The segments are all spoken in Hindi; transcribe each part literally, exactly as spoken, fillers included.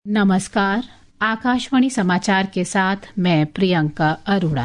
नमस्कार, आकाशवाणी समाचार के साथ मैं प्रियंका अरोड़ा।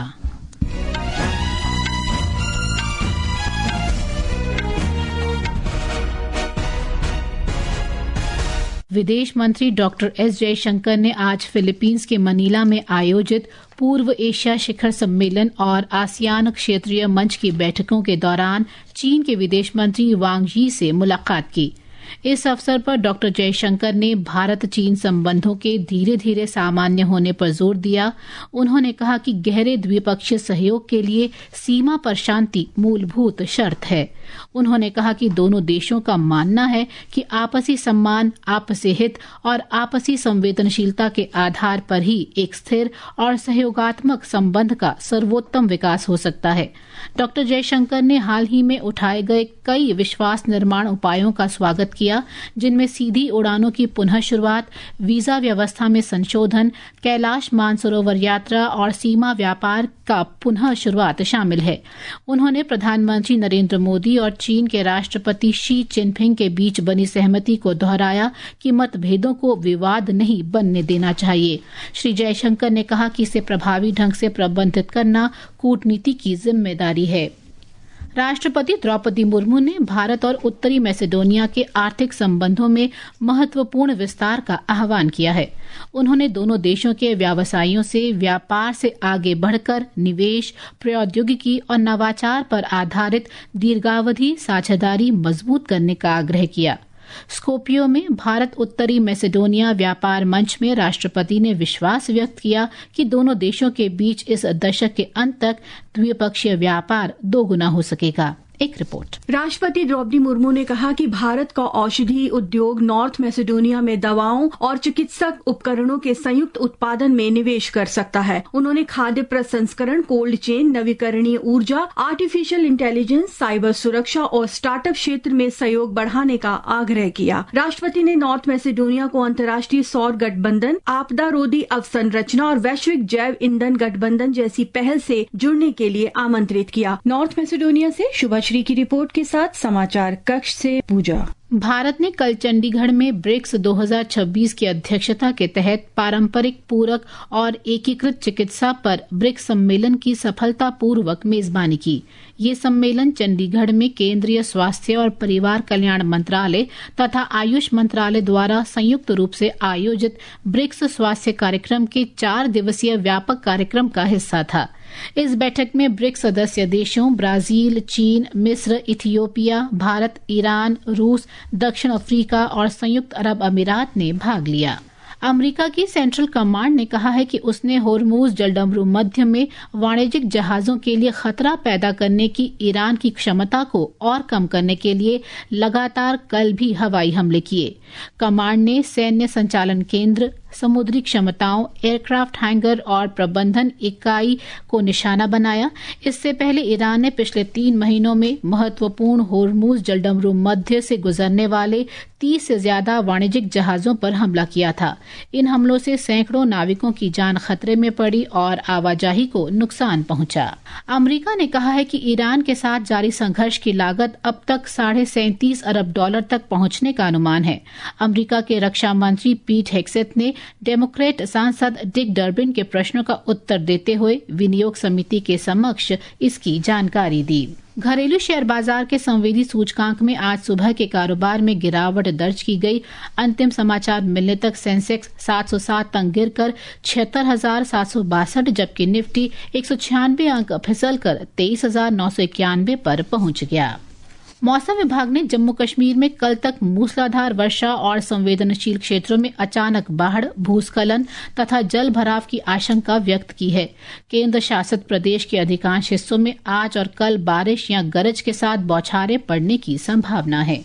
विदेश मंत्री डॉक्टर एस जयशंकर ने आज फिलीपींस के मनीला में आयोजित पूर्व एशिया शिखर सम्मेलन और आसियान क्षेत्रीय मंच की बैठकों के दौरान चीन के विदेश मंत्री वांग यी से मुलाकात की। इस अवसर पर डॉक्टर जयशंकर ने भारत चीन संबंधों के धीरे धीरे सामान्य होने पर जोर दिया। उन्होंने कहा कि गहरे द्विपक्षीय सहयोग के लिए सीमा पर शांति मूलभूत शर्त है। उन्होंने कहा कि दोनों देशों का मानना है कि आपसी सम्मान, आपसी हित और आपसी संवेदनशीलता के आधार पर ही एक स्थिर और सहयोगात्मक संबंध का सर्वोत्तम विकास हो सकता है। डॉक्टर जयशंकर ने हाल ही में उठाए गए कई विश्वास निर्माण उपायों का स्वागत किया, जिनमें सीधी उड़ानों की पुनः शुरुआत, वीजा व्यवस्था में संशोधन, कैलाश मानसरोवर यात्रा और सीमा व्यापार का पुनः शुरुआत शामिल है। उन्होंने प्रधानमंत्री नरेंद्र मोदी और चीन के राष्ट्रपति शी जिनपिंग के बीच बनी सहमति को दोहराया कि मतभेदों को विवाद नहीं बनने देना चाहिए। श्री जयशंकर ने कहा कि इसे प्रभावी ढंग से प्रबंधित करना कूटनीति की जिम्मेदारी है। राष्ट्रपति द्रौपदी मुर्मू ने भारत और उत्तरी मैसेडोनिया के आर्थिक संबंधों में महत्वपूर्ण विस्तार का आह्वान किया है। उन्होंने दोनों देशों के व्यवसायियों से व्यापार से आगे बढ़कर निवेश, प्रौद्योगिकी और नवाचार पर आधारित दीर्घावधि साझेदारी मजबूत करने का आग्रह किया। स्कोपियो में भारत उत्तरी मैसेडोनिया व्यापार मंच में राष्ट्रपति ने विश्वास व्यक्त किया कि दोनों देशों के बीच इस दशक के अंत तक द्विपक्षीय व्यापार दोगुना हो सकेगा। एक रिपोर्ट। राष्ट्रपति द्रौपदी मुर्मू ने कहा कि भारत का औषधि उद्योग नॉर्थ मैसेडोनिया में दवाओं और चिकित्सक उपकरणों के संयुक्त उत्पादन में निवेश कर सकता है। उन्होंने खाद्य प्रसंस्करण, कोल्ड चेन, नवीकरणीय ऊर्जा, आर्टिफिशियल इंटेलिजेंस, साइबर सुरक्षा और स्टार्टअप क्षेत्र में सहयोग बढ़ाने का आग्रह किया। राष्ट्रपति ने नॉर्थ मैसेडोनिया को अंतर्राष्ट्रीय सौर गठबंधन, आपदा रोधी अवसंरचना और वैश्विक जैव ईंधन गठबंधन जैसी पहल से जुड़ने के लिए आमंत्रित किया। नॉर्थ मैसेडोनिया से शुभ श्री की रिपोर्ट के साथ समाचार कक्ष से पूजा। भारत ने कल चंडीगढ़ में ब्रिक्स दो हज़ार छब्बीस की अध्यक्षता के तहत पारंपरिक, पूरक और एकीकृत चिकित्सा पर ब्रिक्स सम्मेलन की सफलतापूर्वक मेजबानी की। ये सम्मेलन चंडीगढ़ में केंद्रीय स्वास्थ्य और परिवार कल्याण मंत्रालय तथा आयुष मंत्रालय द्वारा संयुक्त रूप से आयोजित ब्रिक्स स्वास्थ्य कार्यक्रम के चार दिवसीय व्यापक कार्यक्रम का हिस्सा था। इस बैठक में ब्रिक्स सदस्य देशों ब्राजील, चीन, मिस्र, इथियोपिया, भारत, ईरान, रूस, दक्षिण अफ्रीका और संयुक्त अरब अमीरात ने भाग लिया। अमेरिका की सेंट्रल कमांड ने कहा है कि उसने होर्मुज जलडमरू मध्य में वाणिज्यिक जहाजों के लिए खतरा पैदा करने की ईरान की क्षमता को और कम करने के लिए लगातार कल भी हवाई हमले किए। कमांड ने सैन्य संचालन केंद्र, समुद्री क्षमताओं, एयरक्राफ्ट हैंगर और प्रबंधन इकाई को निशाना बनाया। इससे पहले ईरान ने पिछले तीन महीनों में महत्वपूर्ण होर्मुज जलडमरू मध्य से गुजरने वाले तीस से ज्यादा वाणिज्यिक जहाजों पर हमला किया था। इन हमलों से सैकड़ों नाविकों की जान खतरे में पड़ी और आवाजाही को नुकसान पहुंचा। अमेरिका ने कहा है कि ईरान के साथ जारी संघर्ष की लागत अब तक साढ़े सैंतीस अरब डॉलर तक पहुंचने का अनुमान है। अमेरिका के रक्षा मंत्री पीट हेग्सेथ ने डेमोक्रेट सांसद डिक डर्बिन के प्रश्नों का उत्तर देते हुए विनियोग समिति के समक्ष इसकी जानकारी दी। घरेलू शेयर बाजार के संवेदी सूचकांक में आज सुबह के कारोबार में गिरावट दर्ज की गई। अंतिम समाचार मिलने तक सेंसेक्स सात सौ सात अंक गिरकर छिहत्तर हजार सात सौ बासठ, जबकि निफ्टी एक सौ छियानवे अंक फिसलकर तेईस हजार नौ सौ इक्यानवे पर पहुंच गया। मौसम विभाग ने जम्मू कश्मीर में कल तक मूसलाधार वर्षा और संवेदनशील क्षेत्रों में अचानक बाढ़, भूस्खलन तथा जल भराव की आशंका व्यक्त की है। केंद्र शासित प्रदेश के अधिकांश हिस्सों में आज और कल बारिश या गरज के साथ बौछारें पड़ने की संभावना है।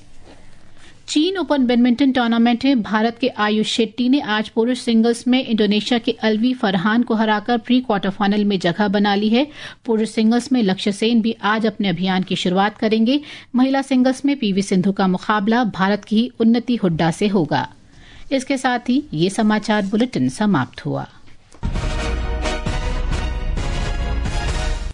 चीन ओपन बैडमिंटन टूर्नामेंट में भारत के आयुष शेट्टी ने आज पुरुष सिंगल्स में इंडोनेशिया के अलवी फरहान को हराकर प्री क्वार्टर फाइनल में जगह बना ली है। पुरुष सिंगल्स में लक्ष्य सेन भी आज अपने अभियान की शुरुआत करेंगे। महिला सिंगल्स में पीवी सिंधु का मुकाबला भारत की ही उन्नति हुड्डा से होगा। इसके साथ ही ये समाचार बुलेटिन समाप्त हुआ।